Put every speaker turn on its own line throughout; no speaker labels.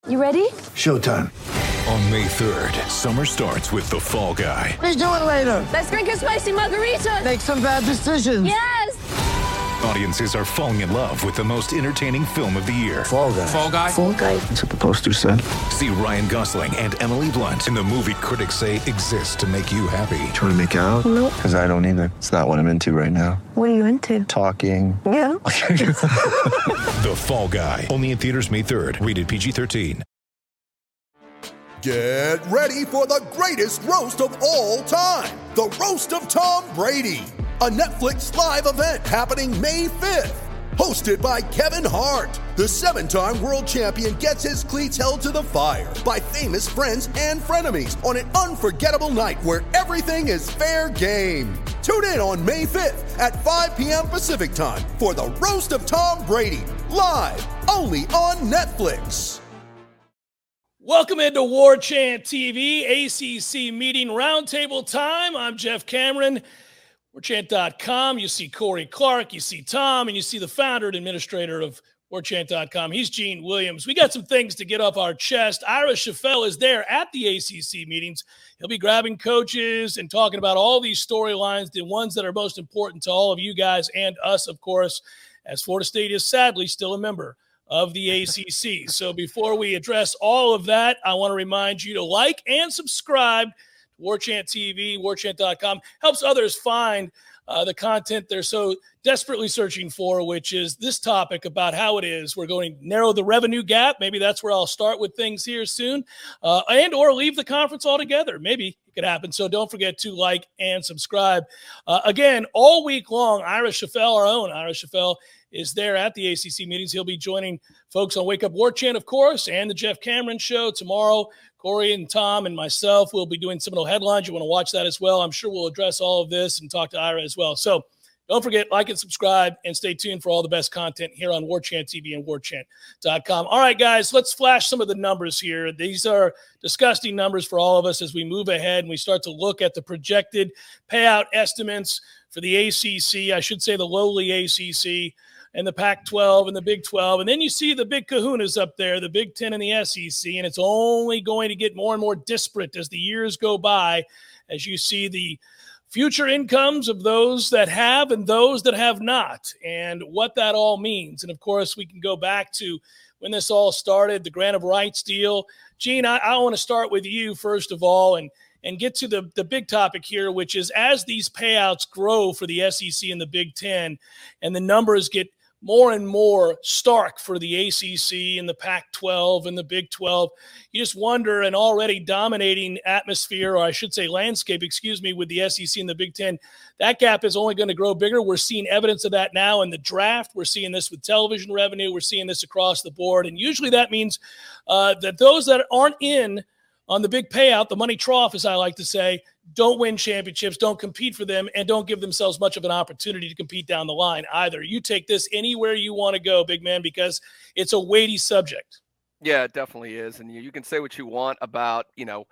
You ready?
Showtime.
On May 3rd, summer starts with The Fall Guy.
Let's do it later.
Let's drink a spicy margarita.
Make some bad decisions.
Yes!
Audiences are falling in love with the most entertaining film of the year.
Fall Guy.
Fall Guy?
Fall guy.
That's what the poster said.
See Ryan Gosling and Emily Blunt in the movie critics say exists to make you happy.
Trying to make it out?
Nope.
Because I don't either. It's not what I'm into right now.
What are you into?
Talking.
Yeah.
The Fall Guy. Only in theaters May 3rd. Rated PG-13.
Get ready for the greatest roast of all time. The Roast of Tom Brady. A Netflix live event happening May 5th. Hosted by Kevin Hart. The 7-time world champion gets his cleats held to the fire by famous friends and frenemies on an unforgettable night where everything is fair game. Tune in on May 5th at 5 p.m. Pacific time for the Roast of Tom Brady. Live only on Netflix.
Welcome into War Chant TV, ACC meeting roundtable time. I'm Jeff Cameron, warchant.com. You see Corey Clark, you see Tom, and you see the founder and administrator of warchant.com. He's Gene Williams. We got some things to get off our chest. Ira Schoffel is there at the ACC meetings. He'll be grabbing coaches and talking about all these storylines, the ones that are most important to all of you guys and us, of course, as Florida State is sadly still a member of the ACC. So before we address all of that, I want to remind you to like and subscribe to War Chant TV, warchant.com. Helps others find the content they're so desperately searching for, which is this topic about how it is we're going to narrow the revenue gap. Maybe that's where I'll start with things here soon, and or leave the conference altogether. Maybe it could happen. So don't forget to like and subscribe. Again, all week long, Ira Schoffel, our own Ira Schoffel, is there at the ACC meetings. He'll be joining folks on Wake Up War Chant, of course, and the Jeff Cameron Show tomorrow. Corey and Tom and myself will be doing some of the headlines. You want to watch that as well. I'm sure we'll address all of this and talk to Ira as well. So don't forget, like and subscribe, and stay tuned for all the best content here on War Chant TV and warchant.com. All right, guys, let's flash some of the numbers here. These are disgusting numbers for all of us as we move ahead and we start to look at the projected payout estimates for the ACC, I should say the lowly ACC, and the Pac-12 and the Big 12. And then you see the big kahunas up there, the Big 10 and the SEC, and it's only going to get more and more disparate as the years go by, as you see the future incomes of those that have and those that have not, and what that all means. And, of course, we can go back to when this all started, the grant of rights deal. Gene, I want to start with you, first of all, and get to the big topic here, which is as these payouts grow for the SEC and the Big 10 and the numbers get more and more stark for the ACC and the Pac-12 and the Big 12. You just wonder, an already dominating atmosphere, or I should say landscape, with the SEC and the Big 10, that gap is only going to grow bigger. We're seeing evidence of that now in the draft. We're seeing this with television revenue. We're seeing this across the board. And usually that means that those that aren't in on the big payout, the money trough, as I like to say, don't win championships, don't compete for them, and don't give themselves much of an opportunity to compete down the line either. You take this anywhere you want to go, big man, because it's a weighty subject.
Yeah, it definitely is. And you can say what you want about,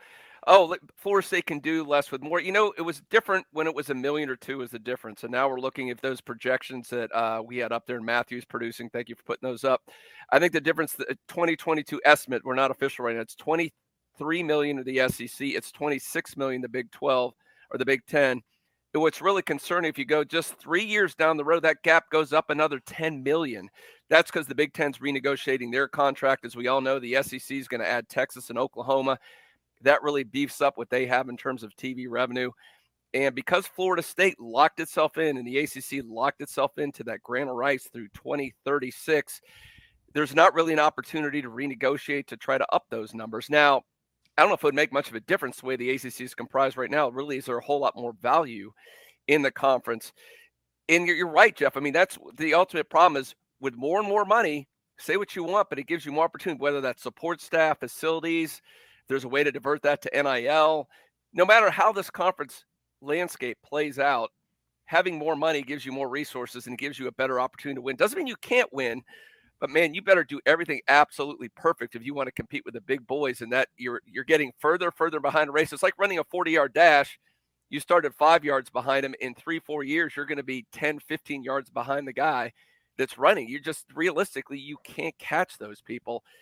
Florida State can do less with more. It was different when it was $1 million or $2 million was the difference. And now we're looking at those projections that we had up there in Matthews producing. Thank you for putting those up. I think the difference, the 2022 estimate, we're not official right now. It's $23 million of the SEC. It's $26 million the Big 12 or the Big 10. And what's really concerning, if you go just 3 years down the road, that gap goes up another $10 million. That's because the Big 10's renegotiating their contract. As we all know, the SEC is going to add Texas and Oklahoma. That really beefs up what they have in terms of TV revenue. And because Florida State locked itself in and the ACC locked itself into that grant of rights through 2036, there's not really an opportunity to renegotiate to try to up those numbers. Now, I don't know if it would make much of a difference the way the ACC is comprised right now. Really, is there a whole lot more value in the conference? And you're right, Jeff. I mean, that's the ultimate problem is with more and more money, say what you want, but it gives you more opportunity, whether that's support staff, facilities. There's a way to divert that to NIL. No matter how this conference landscape plays out, having more money gives you more resources and gives you a better opportunity to win. Doesn't mean you can't win, but man, you better do everything absolutely perfect if you want to compete with the big boys, and that you're getting further behind the race. It's like running a 40-yard dash. You started 5 yards behind him. In 3-4 years, you're going to be 10, 15 yards behind the guy that's running. You just realistically, you can't catch those people.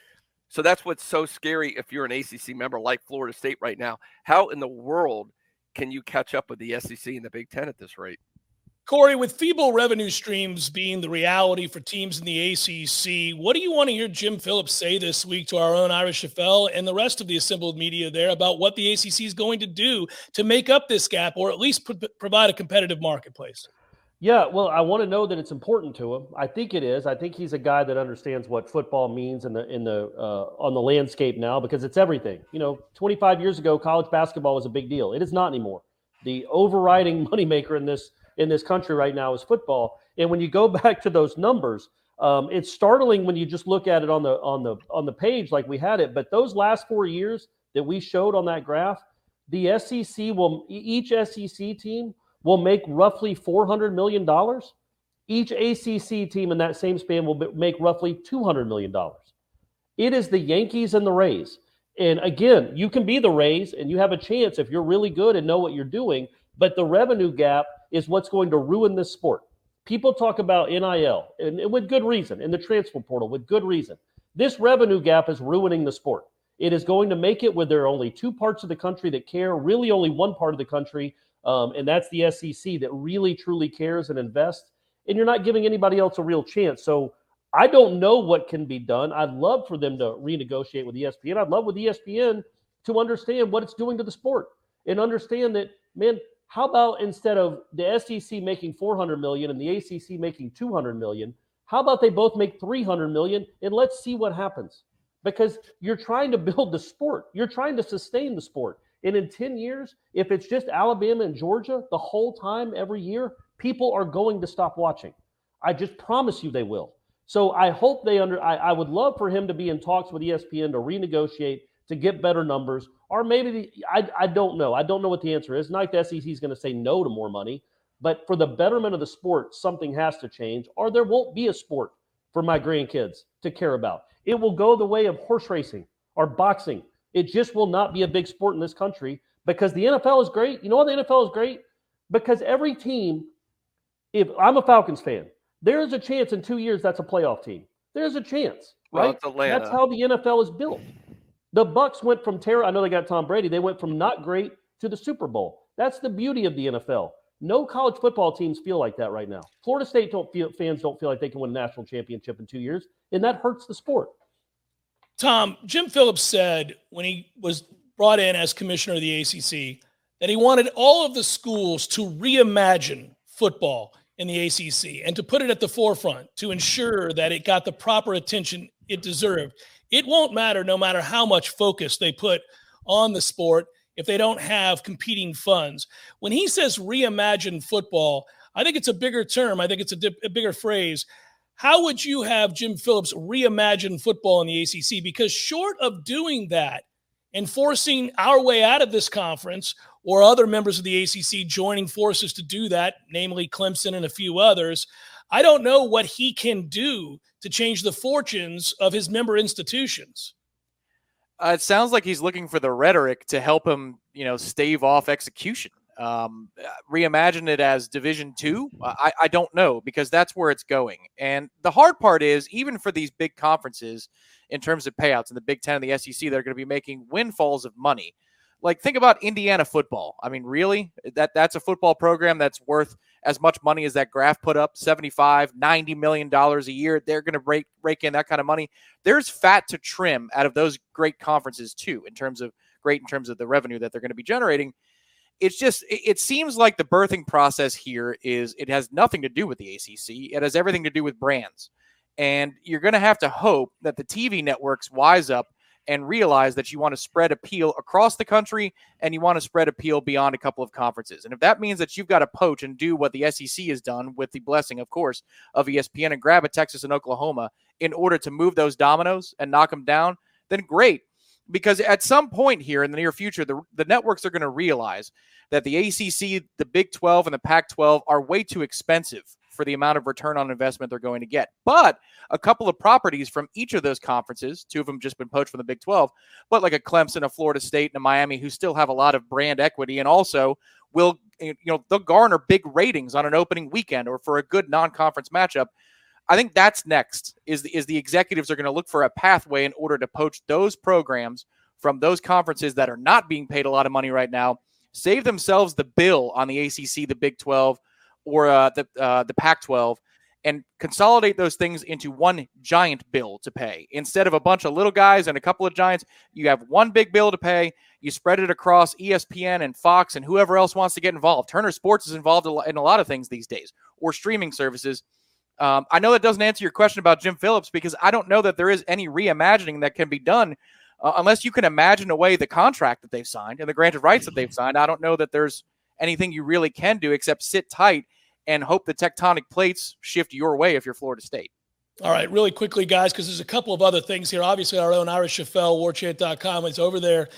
So that's what's so scary if you're an ACC member like Florida State right now. How in the world can you catch up with the SEC and the Big Ten at this rate?
Corey, with feeble revenue streams being the reality for teams in the ACC, what do you want to hear Jim Phillips say this week to our own Irish FL and the rest of the assembled media there about what the ACC is going to do to make up this gap or at least provide a competitive marketplace?
Yeah, well, I want to know that it's important to him. I think it is. I think he's a guy that understands what football means on the landscape now, because it's everything. 25 years ago, college basketball was a big deal. It is not anymore. The overriding moneymaker in this country right now is football. And when you go back to those numbers, it's startling when you just look at it on the page like we had it. But those last 4 years that we showed on that graph, the SEC each SEC team will make roughly $400 million. Each ACC team in that same span will make roughly $200 million. It is the Yankees and the Rays. And again, you can be the Rays and you have a chance if you're really good and know what you're doing, but the revenue gap is what's going to ruin this sport. People talk about NIL, and with good reason, in the transfer portal, with good reason. This revenue gap is ruining the sport. It is going to make it where there are only two parts of the country that care, really only one part of the country, and that's the SEC that really, truly cares and invests, and you're not giving anybody else a real chance. So I don't know what can be done. I'd love for them to renegotiate with ESPN. I'd love with ESPN to understand what it's doing to the sport and understand that, man, how about instead of the SEC making $400 million and the ACC making $200 million, how about they both make $300 million and let's see what happens? Because you're trying to build the sport. You're trying to sustain the sport. And in 10 years, if it's just Alabama and Georgia the whole time every year, people are going to stop watching. I just promise you they will. So I hope I would love for him to be in talks with ESPN to renegotiate, to get better numbers, or maybe I don't know. I don't know what the answer is. Not the SEC is going to say no to more money, but for the betterment of the sport, something has to change, or there won't be a sport for my grandkids to care about. It will go the way of horse racing or boxing. It just will not be a big sport in this country because the NFL is great. You know why the NFL is great? Because every team, if I'm a Falcons fan, there is a chance in 2 years that's a playoff team. There's a chance, right?
Well, it's Atlanta.
That's how the NFL is built. The Bucs went from I know they got Tom Brady. They went from not great to the Super Bowl. That's the beauty of the NFL. No college football teams feel like that right now. Florida State fans don't feel like they can win a national championship in 2 years, and that hurts the sport.
Tom, Jim Phillips said when he was brought in as commissioner of the ACC that he wanted all of the schools to reimagine football in the ACC and to put it at the forefront to ensure that it got the proper attention it deserved. It won't matter no matter how much focus they put on the sport if they don't have competing funds. When he says reimagine football, I think it's a bigger term. I think it's a bigger phrase. How would you have Jim Phillips reimagine football in the ACC? Because short of doing that and forcing our way out of this conference or other members of the ACC joining forces to do that, namely Clemson and a few others, I don't know what he can do to change the fortunes of his member institutions.
It sounds like he's looking for the rhetoric to help him, stave off execution. Reimagine it as Division II. I don't know, because that's where it's going. And the hard part is, even for these big conferences in terms of payouts in the Big Ten and the SEC, they're going to be making windfalls of money. Like, think about Indiana football. I mean, really? That's a football program that's worth as much money as that graph put up, $75, $90 million a year. They're going to rake in that kind of money. There's fat to trim out of those great conferences too, in terms of the revenue that they're going to be generating. It's just, it seems like the birthing process here it has nothing to do with the ACC. It has everything to do with brands. And you're going to have to hope that the TV networks wise up and realize that you want to spread appeal across the country and you want to spread appeal beyond a couple of conferences. And if that means that you've got to poach and do what the SEC has done with the blessing, of course, of ESPN and grab a Texas and Oklahoma in order to move those dominoes and knock them down, then great. Because at some point here in the near future, the networks are going to realize that the ACC, the Big 12, and the Pac-12 are way too expensive for the amount of return on investment they're going to get. But a couple of properties from each of those conferences, two of them just been poached from the Big 12, but like a Clemson, a Florida State, and a Miami, who still have a lot of brand equity and also will, they'll garner big ratings on an opening weekend or for a good non-conference matchup. I think that's next is the executives are going to look for a pathway in order to poach those programs from those conferences that are not being paid a lot of money right now, save themselves the bill on the ACC, the Big 12, or the Pac-12, and consolidate those things into one giant bill to pay. Instead of a bunch of little guys and a couple of giants, you have one big bill to pay. You spread it across ESPN and Fox and whoever else wants to get involved. Turner Sports is involved in a lot of things these days, or streaming services. I know that doesn't answer your question about Jim Phillips, because I don't know that there is any reimagining that can be done unless you can imagine away the contract that they've signed and the granted rights that they've signed. I don't know that there's anything you really can do except sit tight and hope the tectonic plates shift your way if you're Florida State.
All right, really quickly, guys, because there's a couple of other things here. Obviously, our own Ira Shafel, warchant.com, is over there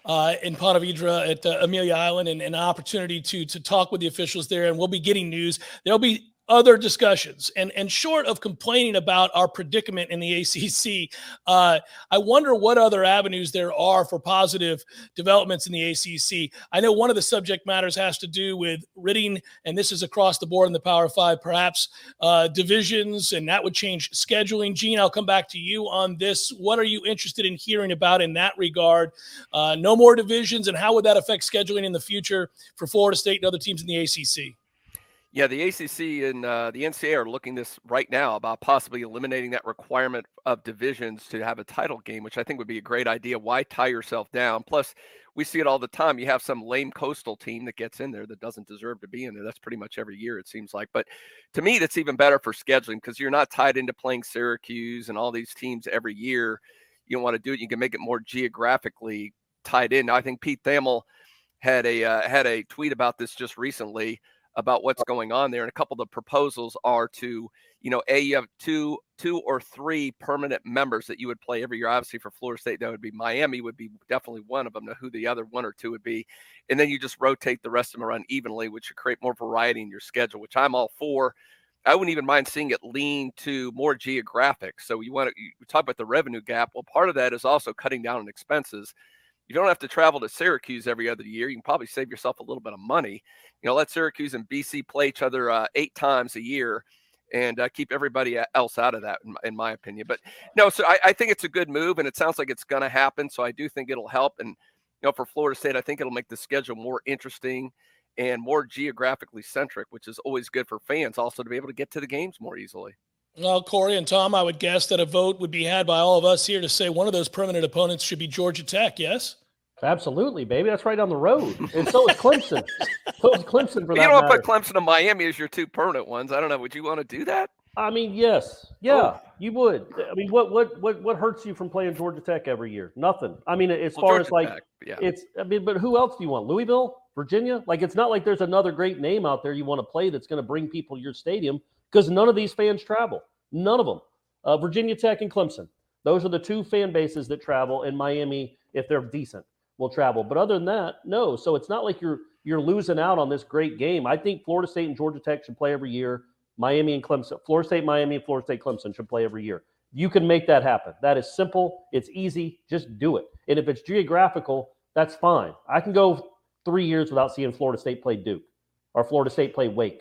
in Ponte Vedra at Amelia Island, and an opportunity to talk with the officials there, and we'll be getting news. There'll be other discussions, and short of complaining about our predicament in the ACC, I wonder what other avenues there are for positive developments in the ACC. I know one of the subject matters has to do with ridding, and this is across the board in the Power Five, perhaps divisions, and that would change scheduling. Gene, I'll come back to you on this. What are you interested in hearing about in that regard? No more divisions, and how would that affect scheduling in the future for Florida State and other teams in the ACC?
Yeah, the ACC and the NCAA are looking this right now about possibly eliminating that requirement of divisions to have a title game, which I think would be a great idea. Why tie yourself down? Plus, we see it all the time. You have some lame coastal team that gets in there that doesn't deserve to be in there. That's pretty much every year, it seems like. But to me, that's even better for scheduling, because you're not tied into playing Syracuse and all these teams every year. You don't want to do it. You can make it more geographically tied in. Now, I think Pete Thamel had a tweet about this just recently, about what's going on there. And a couple of the proposals are to, you have two or three permanent members that you would play every year. Obviously for Florida State, that would be Miami would be definitely one of them. Now, who the other one or two would be. And then you just rotate the rest of them around evenly, which would create more variety in your schedule, which I'm all for. I wouldn't even mind seeing it lean to more geographic. So you talk about the revenue gap. Well, part of that is also cutting down on expenses. You don't have to travel to Syracuse every other year. You can probably save yourself a little bit of money. Let Syracuse and BC play each other 8 times a year, and keep everybody else out of that, in my opinion. But no, so I think it's a good move, and it sounds like it's going to happen. So I do think it'll help. And for Florida State, I think it'll make the schedule more interesting and more geographically centric, which is always good for fans also to be able to get to the games more easily.
Well, Corey and Tom, I would guess that a vote would be had by all of us here to say one of those permanent opponents should be Georgia Tech, yes?
Absolutely, baby. That's right down the road. And so is Clemson. For that
You don't want to put Clemson and Miami as your 2 permanent ones. I don't know. Would you want to do that?
I mean, yes. Yeah, you would. I mean, what hurts you from playing Georgia Tech every year? Nothing. I mean, as far as like,
yeah.
But who else do you want? Louisville? Virginia? Like, it's not like there's another great name out there you want to play that's going to bring people to your stadium, because none of these fans travel. None of them. Virginia Tech and Clemson. Those are the 2 fan bases that travel, and Miami, if they're decent, will travel. But other than that, no. So it's not like you're losing out on this great game. I think Florida State and Georgia Tech should play every year. Miami and Clemson. Florida State, Miami, and Florida State, Clemson should play every year. You can make that happen. That is simple. It's easy. Just do it. And if it's geographical, that's fine. I can go 3 years without seeing Florida State play Duke or Florida State play Wake.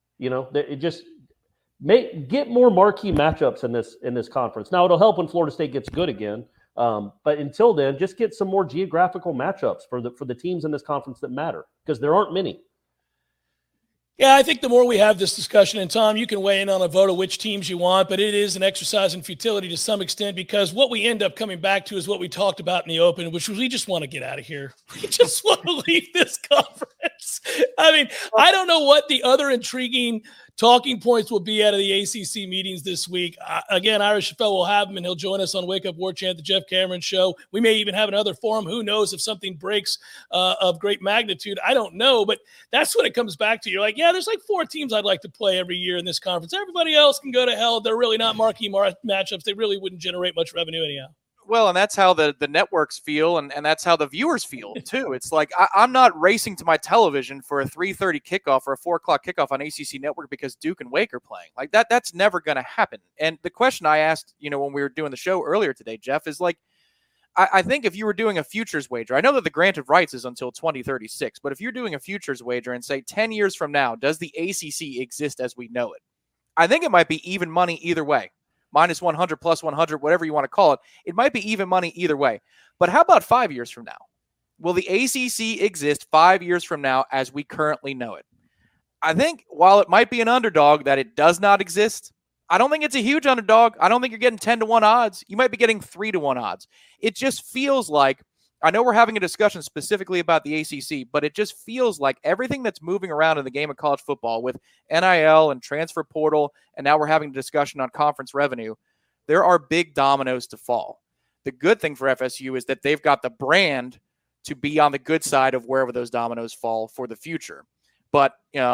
It just get more marquee matchups in this conference. Now, it'll help when Florida State gets good again. But until then, just get some more geographical matchups for the teams in this conference that matter, because there aren't many.
Yeah, I think the more we have this discussion, and Tom, you can weigh in on a vote of which teams you want, but it is an exercise in futility to some extent, because what we end up coming back to is what we talked about in the open, which was we just want to get out of here. We just want to leave this conference. I mean, I don't know what the other intriguing talking points will be out of the ACC meetings this week. Again, Ira Shafel will have him, and he'll join us on Wake Up War Chant, the Jeff Cameron Show. We may even have another forum. Who knows if something breaks of great magnitude? I don't know, but that's what it comes back to. You're like, yeah, there's like 4 teams I'd like to play every year in this conference. Everybody else can go to hell. They're really not marquee matchups. They really wouldn't generate much revenue anyhow.
Well, and that's how the networks feel, and that's how the viewers feel, too. It's like I'm not racing to my television for a 3:30 kickoff or a 4 o'clock kickoff on ACC Network because Duke and Wake are playing. Like, that's never going to happen. And the question I asked, when we were doing the show earlier today, Jeff, is like, I think if you were doing a futures wager, I know that the grant of rights is until 2036, but if you're doing a futures wager and say 10 years from now, does the ACC exist as we know it? I think it might be even money either way. Minus 100, plus 100, whatever you want to call it. It might be even money either way. But how about 5 years from now? Will the ACC exist 5 years from now as we currently know it? I think while it might be an underdog that it does not exist, I don't think it's a huge underdog. I don't think you're getting 10-1 odds. You might be getting 3-1 odds. It just feels like, I know we're having a discussion specifically about the ACC, but it just feels like everything that's moving around in the game of college football with NIL and transfer portal, and now we're having a discussion on conference revenue, there are big dominoes to fall. The good thing for FSU is that they've got the brand to be on the good side of wherever those dominoes fall for the future. But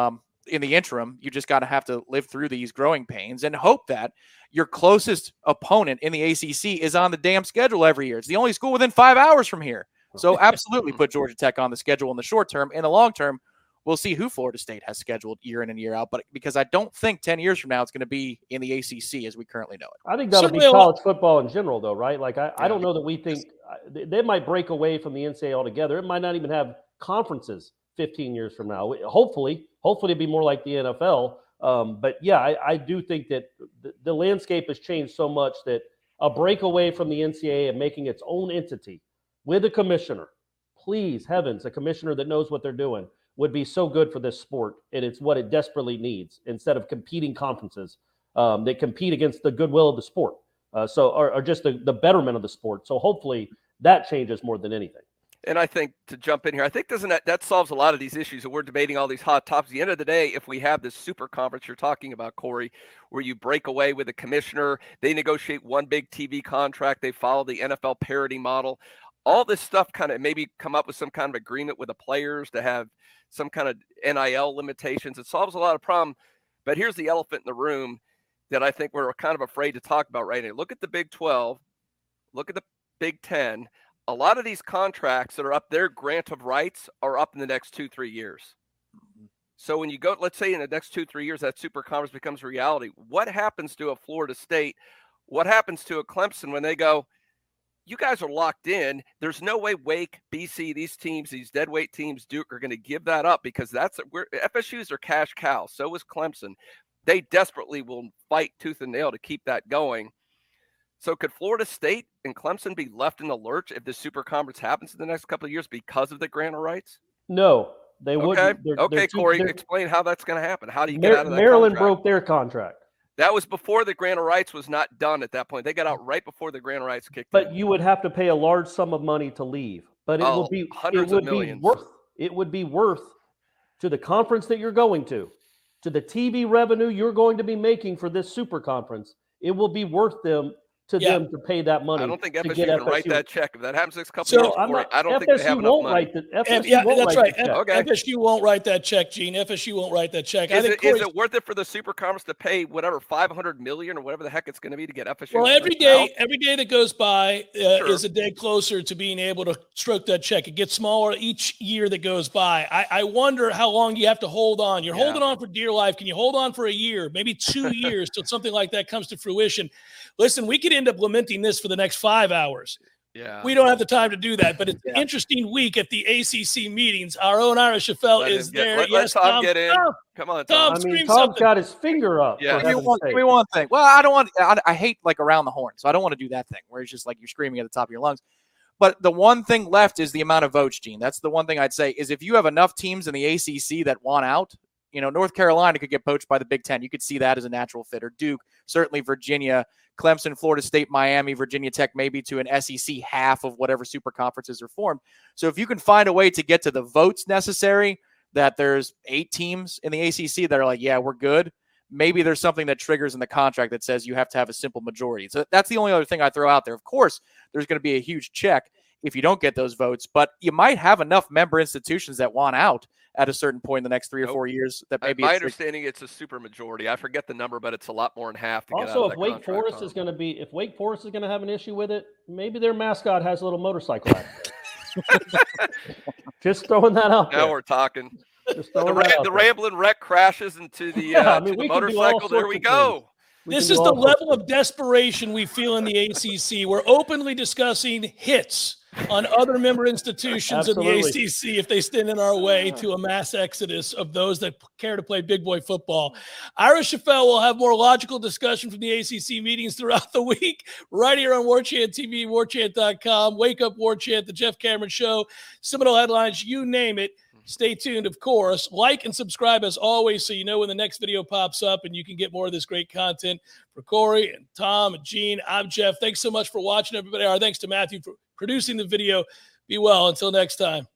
in the interim, you just got to have to live through these growing pains and hope that your closest opponent in the ACC is on the damn schedule every year. It's the only school within 5 hours from here. So absolutely put Georgia Tech on the schedule in the short term. In the long term, we'll see who Florida State has scheduled year in and year out. But because I don't think 10 years from now it's going to be in the ACC as we currently know it.
I think that'll be college football in general, though, right? Like, I don't know that we think they might break away from the NCAA altogether. It might not even have conferences 15 years from now. Hopefully it'd be more like the NFL. But yeah, I do think that the landscape has changed so much that a break away from the NCAA and making its own entity with a commissioner, please, heavens, a commissioner that knows what they're doing would be so good for this sport. And it's what it desperately needs instead of competing conferences that compete against the goodwill of the sport. Or just the betterment of the sport. So hopefully that changes more than anything.
And I think, to jump in here, I think that solves a lot of these issues that we're debating, all these hot topics. At the end of the day, if we have this super conference you're talking about, Corey, where you break away with a commissioner, they negotiate one big TV contract, they follow the NFL parity model, all this stuff kind of maybe come up with some kind of agreement with the players to have some kind of NIL limitations. It solves a lot of problems. But here's the elephant in the room that I think we're kind of afraid to talk about right now. Look at the Big 12, look at the Big 10. A lot of these contracts that are up, their grant of rights are up in the next 2-3 years. So when you go, let's say in the next 2-3 years, that super conference becomes a reality. What happens to a Florida State? What happens to a Clemson when they go, you guys are locked in. There's no way Wake, BC, these teams, these deadweight teams, Duke, are going to give that up because FSU's are cash cows. So is Clemson. They desperately will fight tooth and nail to keep that going. So could Florida State and Clemson be left in the lurch if the super conference happens in the next couple of years because of the grant of rights?
No, they wouldn't.
Okay, Corey, explain how that's going to happen. How do you get out of that
Maryland
contract?
broke their contract.
That was before the grant of rights was not done at that point. They got out right before the grant of rights kicked in.
But you would have to pay a large sum of money to leave. But it would be
hundreds of millions.
It would be worth to the conference that you're going to the TV revenue you're going to be making for this super conference. It will be worth them to pay that money.
I don't think FSU can write that check. If that happens next couple of years, I don't think they have enough money.
That's right. FSU won't write that check, Gene. FSU won't write that check.
Is it worth it for the super conference to pay whatever $500 million or whatever the heck it's going to be to get FSU?
Well, every day that goes by is a day closer to being able to stroke that check. It gets smaller each year that goes by. I wonder how long you have to hold on. You're holding on for dear life. Can you hold on for a year, maybe 2 years, till something like that comes to fruition? Listen, we could end up lamenting this for the next 5 hours.
Yeah,
we don't have the time to do that, but it's an interesting week at the ACC meetings. Our own Ira Chaffel is there.
Let Tom get in. Come on, Tom.
Tom's got his finger up.
Yeah. Give me one thing. Well, I hate like around the horn, so I don't want to do that thing where it's just like you're screaming at the top of your lungs. But the one thing left is the amount of votes, Gene. That's the one thing I'd say is if you have enough teams in the ACC that want out, North Carolina could get poached by the Big Ten. You could see that as a natural fit. Or Duke, certainly Virginia, Clemson, Florida State, Miami, Virginia Tech, maybe to an SEC half of whatever super conferences are formed. So if you can find a way to get to the votes necessary, that there's 8 teams in the ACC that are like, yeah, we're good, maybe there's something that triggers in the contract that says you have to have a simple majority. So that's the only other thing I throw out there. Of course, there's going to be a huge check if you don't get those votes, but you might have enough member institutions that want out at a certain point in the next 3 or 4 years that maybe
my understanding it's a super majority. I forget the number, but it's a lot more than half to get out of that
if Wake Forest is going to have an issue with it, maybe their mascot has a little motorcycle accident. Just throwing that out there.
Now we're talking. The Ramblin' Wreck crashes into the motorcycle. There we go.
This is the level of desperation we feel in the ACC. We're openly discussing hits on other member institutions of the
Absolutely.
ACC if they stand in our way to a mass exodus of those that care to play big boy football. Ira Schoffel will have more logical discussion from the ACC meetings throughout the week right here on War Chant TV, warchant.com. Wake Up War Chant, the Jeff Cameron Show, Seminole Headlines, you name it. Stay tuned, of course. Like and subscribe as always so you know when the next video pops up and you can get more of this great content. For Corey and Tom and Gene, I'm Jeff. Thanks so much for watching, everybody. Our thanks to Matthew for producing the video. Be well. Until next time.